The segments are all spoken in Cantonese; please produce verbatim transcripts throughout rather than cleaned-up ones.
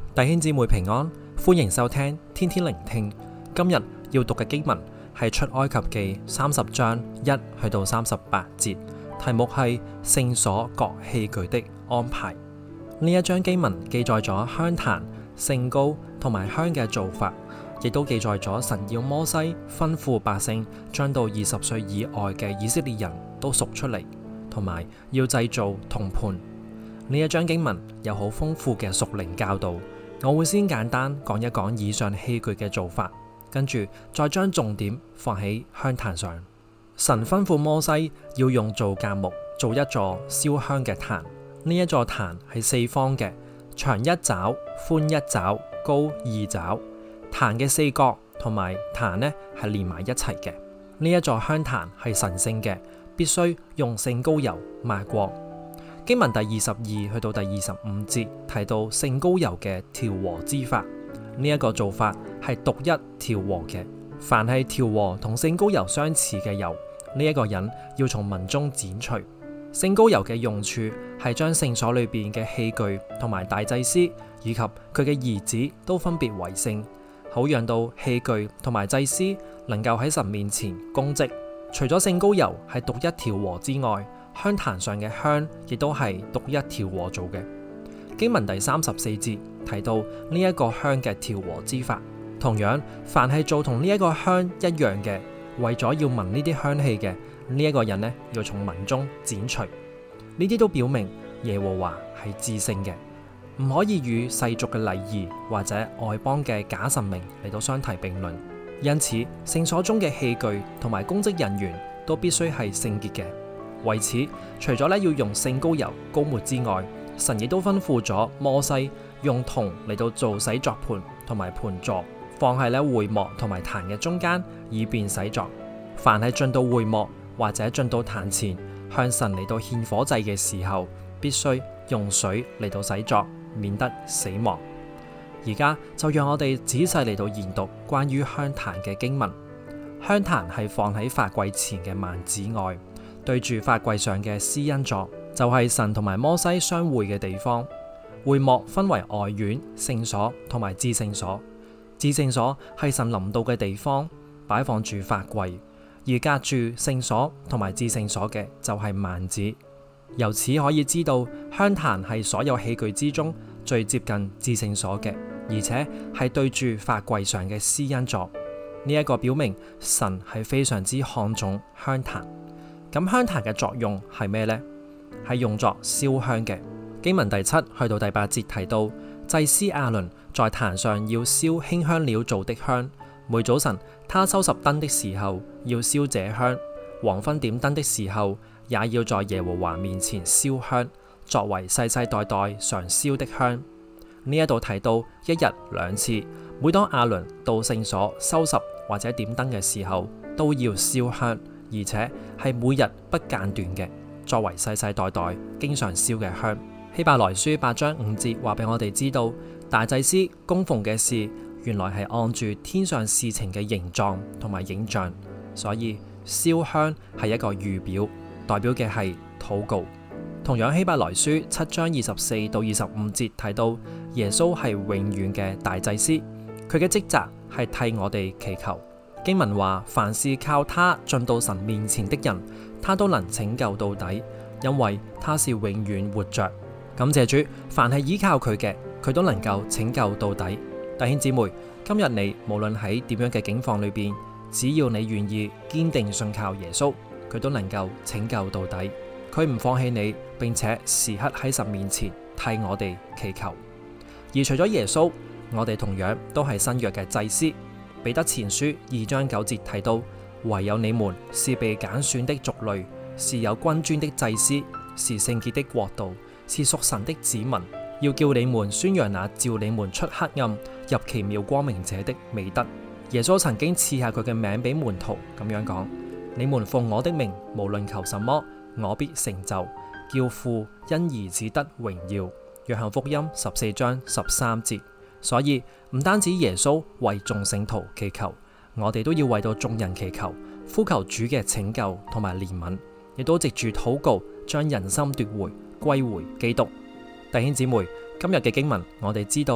弟兄姊妹平安，歡迎收聽天天聆聽。今日要讀嘅經文係出埃及記三十章一去到三十八節，題目係聖所各器具的安排。呢一章經文記載咗香壇、聖膏同埋香嘅做法，亦都記載咗神要摩西吩咐百姓將到二十歲以外嘅以色列人都贖出嚟，同埋要製造銅盤。呢一章經文有好豐富嘅屬靈教導，我會先簡單講一講以上器具嘅做法，跟住再將重點放喺香壇上。神吩咐摩西要用皂莢木做一座燒香嘅壇，呢一座壇係四方嘅，長一肘，寬一肘，高二肘。壇嘅四角同埋壇呢係連埋一齊嘅。呢一座香壇係神聖嘅，必須用聖膏油抹過。經文第二十二去到第二十五節提到聖膏油嘅調和之法，呢、這、一個做法係獨一調和嘅。凡係調和同聖膏油相似嘅油，呢、這、一個人要從民中剪除。聖膏油嘅用處係將聖所裏邊嘅器具同埋大祭司以及佢嘅兒子都分別為聖，好讓到器具同埋祭司能夠喺神面前供職。除咗聖膏油係獨一調和之外，香壇上嘅香亦都係獨一調和做嘅。經文第三十四節提到呢一個香嘅調和之法，同樣凡係做同呢一個香一樣嘅，為咗要聞呢啲香氣嘅呢一個人呢，要從民中剪除。呢啲都表明耶和華係至聖嘅，唔可以與世俗嘅禮儀或者外邦嘅假神明嚟到相提並論。因此聖所中嘅器具同埋公職人員都必須係聖潔嘅。為此，除咗咧要用聖膏油膏抹之外，神亦都吩咐咗摩西用銅嚟到做洗作盤同埋盤座，放喺咧會幕同埋壇嘅中間，以便洗作。凡係進到會幕或者進到壇前向神嚟到獻火祭嘅時候，必須用水嚟到洗作，免得死亡。而家就讓我哋仔細嚟到研讀關於香壇嘅經文。香壇係放喺法櫃前嘅幔子外，對住法櫃上嘅施恩座，就係神同埋摩西相會嘅地方。會幕分為外院、聖所同埋至聖所。至聖所係神臨到嘅地方，擺放住法櫃；而隔住聖所同埋至聖所嘅就係幔子。由此可以知道，香壇係所有器具之中最接近至聖所嘅，而且係對住法櫃上嘅施恩座。呢、這、一個表明神係非常之看重香壇。咁香壇嘅作用係咩呢？係用作燒香嘅。經文第七去到第八節提到，祭司亞倫在壇上要燒馨香料做的香。每早晨他收拾燈的時候要燒這香，黃昏點燈的時候也要在耶和華面前燒香，作為世世代代常燒的香。呢一度提到一日兩次，每當亞倫到聖所收拾或者點燈嘅時候，都要燒香，而且係每日不間斷嘅，作為世世代代經常燒嘅香。希伯來書八章五節話俾我哋知道，大祭司供奉嘅事原來係按住天上事情嘅形狀同埋影像，所以燒香係一個預表，代表嘅係禱告。同樣希伯來書七章二十四到二十五節提到，耶穌係永遠嘅大祭司，佢嘅職責係替我哋祈求。經文話，凡是靠他進到神面前的人，他都能拯救到底，因為他是永遠活着。感謝主，凡係依靠佢嘅，佢都能夠拯救到底。弟兄姊妹，今日你無論喺點樣嘅境況裏邊，只要你願意堅定信靠耶穌，佢都能夠拯救到底。佢唔放棄你，並且時刻喺神面前替我哋祈求。而除咗耶穌，我哋同樣都係新約嘅祭司。彼得前書二章九節提到，唯有你們是被揀選的族類，是有君尊的祭司，是聖潔的國度，是屬神的子民，要叫你們宣揚那召你們出黑暗入奇妙光明者的美德。耶穌曾經賜下佢嘅名俾門徒，咁樣講：你們奉我的名，無論求什麼，我必成就，叫父因兒子得榮耀。約翰福音十四章十三節。所以唔單止耶穌為眾聖徒祈求，我哋都要為到眾人祈求，呼求主嘅拯救同埋憐憫，亦都藉住禱告將人心奪回，歸回基督。弟兄姊妹，今日嘅經文我哋知道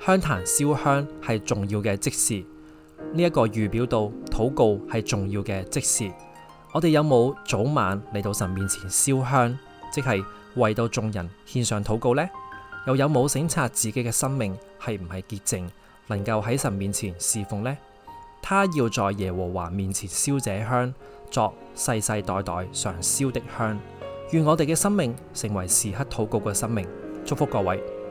香壇燒香係重要嘅即時，呢一個預表到禱告係重要嘅即時。我哋有冇早晚嚟到神面前燒香，即係為到眾人獻上禱告呢？又有冇省察自己嘅生命係唔係潔淨，能夠喺神面前侍奉呢？他要在耶和華面前燒這香，作世世代代常燒的香。願我哋嘅生命成為時刻禱告嘅生命。祝福各位。